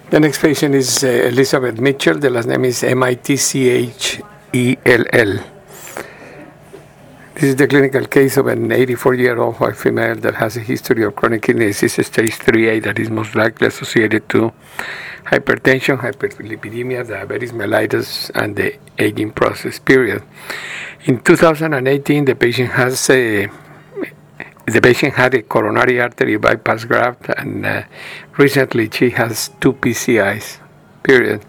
The next patient is Elizabeth Mitchell. The last name is Mitchell. This is the clinical case of an 84-year-old white female that has a history of chronic kidney disease stage 3A that is most likely associated to hypertension, hyperlipidemia, diabetes mellitus, and the aging process, period. In 2018, the patient had a coronary artery bypass graft, and recently she has 2 PCIs, period.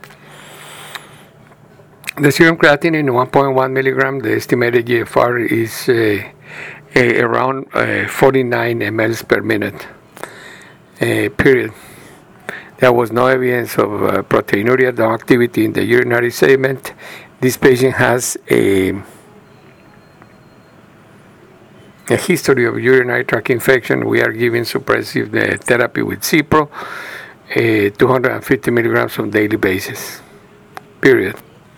The serum creatinine in 1.1 milligram, the estimated GFR is around 49 mLs per minute, period. There was no evidence of proteinuria, no activity in the urinary segment. This patient has a history of urinary tract infection. We are giving suppressive therapy with Cipro, 250 milligrams on daily basis, period.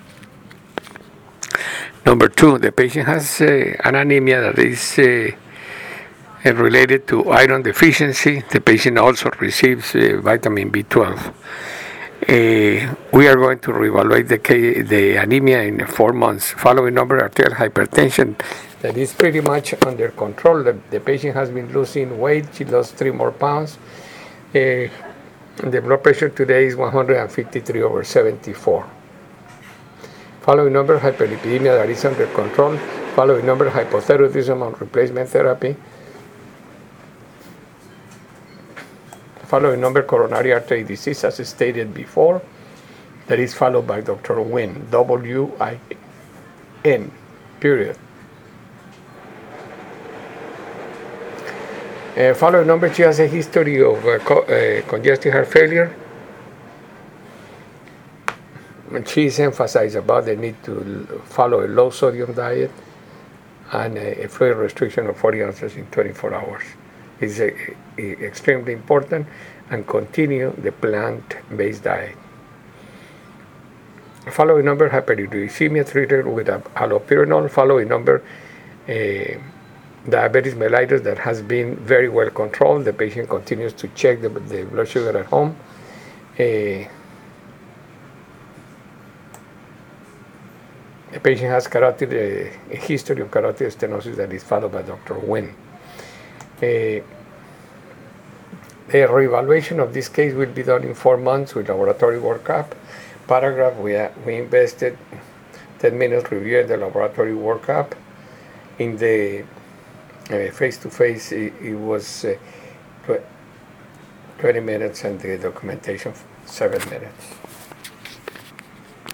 Number 2, the patient has an anemia that is related to iron deficiency. The patient also receives vitamin B12. We are going to reevaluate the anemia in 4 months. Following number, arterial hypertension that is pretty much under control. The patient has been losing weight. She lost 3 more pounds. The blood pressure today is 153/74. Following number, hyperlipidemia that is under control. Following number, hypothyroidism on replacement therapy. Following number, coronary artery disease, as stated before. That is followed by Dr. Wynn, W-I-N, period. Following number, she has a history of congestive heart failure. And she's emphasized about the need to follow a low sodium diet and a fluid restriction of 40 ounces in 24 hours. It's extremely important, and continue the plant-based diet. Following number, hyperuricemia treated with allopurinol. Following number, diabetes mellitus that has been very well controlled. The patient continues to check the blood sugar at home. The patient has a history of carotid stenosis that is followed by Dr. Wynn. The reevaluation of this case will be done in 4 months with laboratory workup. Paragraph, we invested 10 minutes reviewing the laboratory workup. In the face-to-face, it was 20 minutes, and the documentation 7 minutes.